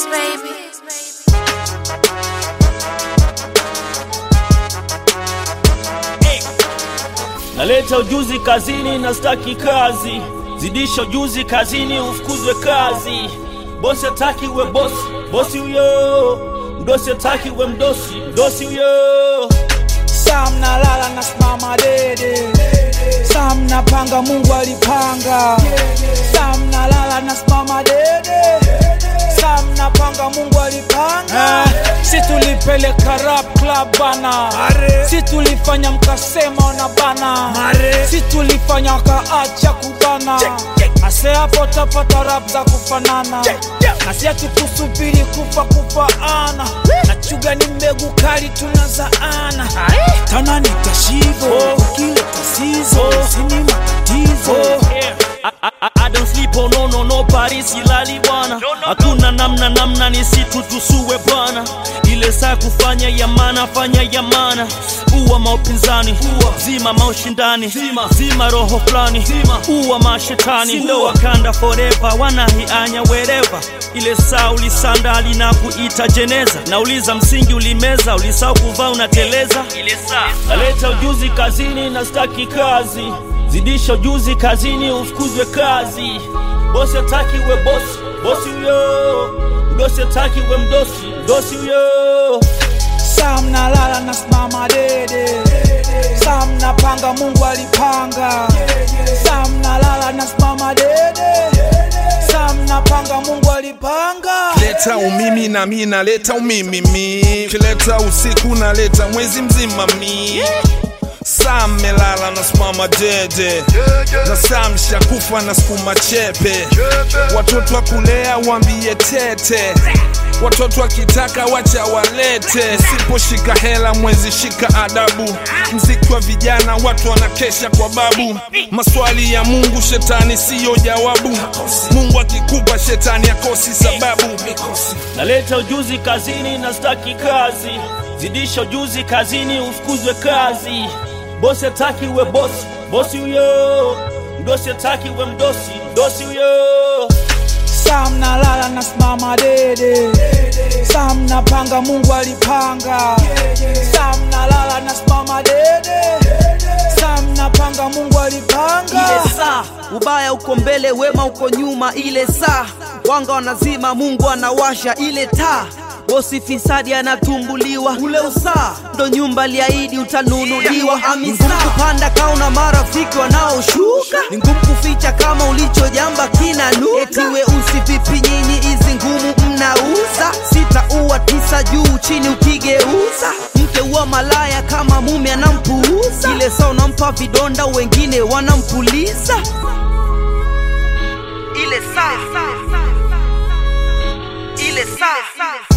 baby. Naleta ujuzi kazini na staki kazi. Zidisha ujuzi kazini ufukuzwe kazi. Bosi hataki we bosi, bosi huyo. Mdosi hataki we mdosi, mdosi huyo. Sam na lala na simama dede. Sam na panga Mungu alipanga. Sam na lala na simama dede. Sam na panga Mungu alipanga. Si tulipeleka rap club bana. Si tulifanya mkasema ona bana. Si tulifanya wakaacha kubana. Ase hapo tapata rap za kufanana. Nasi hatukusubiri kufaana. Na chuga ni mbegu kali tunazaana. Tana nitashivo kile tasizo. Sini matatizo. I don't sleep, oh no, Paris silali bwana. Hakuna namna nisitu tusue bwana. Ile saa kufanya yamana, fanya yamana. Uwa maupinzani, zima maushindani. Zima roho flani, uwa mashetani. Ndo wakanda forever, wanahianya wherever. Ile saa ulisanda alina kuita jeneza. Nauliza msingi ulimeza, ulisau kuvaa unateleza. Ile saa naleta ujuzi kazini na staki kazi. Zidisha ujuzi kazini ufukuzwe kazi. Bosi hataki we bosi, bosi huyo. Mdosi hataki we mdosi, mdosi huyo. Sam na lala na simama dede. Sam na panga Mungu alipanga. Sam na lala na simama dede. Sam na panga Mungu alipanga. Leta umimi na mimi naleta umimi. Kileta usiku naleta mwezi mzima mi. Sam melala na simama dede. Na Sam shakufa na skuma chepe. Watoto wa kulea wambie tete. Watoto wakitaka wacha walete. Sipo shika hela mwezi shika adabu. Mziki wa vijana watu wanakesha kwa babu. Maswali ya Mungu shetani siyo jawabu. Mungu akikupa shetani akosi sababu. Naleta ujuzi kazini na staki kazi. Zidisha ujuzi kazini ufukuzwe kazi. Bosi hataki we bosi, bosi huyo. Mdosi hataki we mdosi, mdosi huyo. Sam na lala na simama dede. Sam na panga Mungu alipanga. Sam na lala na simama dede. Sam na panga Mungu alipanga. Ile saa ubaya uko mbele, wema uko nyuma. Ile saa wanga wanazima, Mungu anawasha ile taa. Bosi fisadi anatumbuliwa. Ule usaa ndo nyumba aliahidi utanunuliwa. Ni ngumu kupanda kauna marafiki wanaoshuka. Ni ngumu kuficha kama ulichojamba kinanuka. Eti weusi vipi nyinyi hizi ngumu mnauza. 6 uwa 9 juu chini ukigeuza. Mke uwa malaya kama mume anampuuza. Ile saa unampa vidonda wengine wanampuliza. Ile saa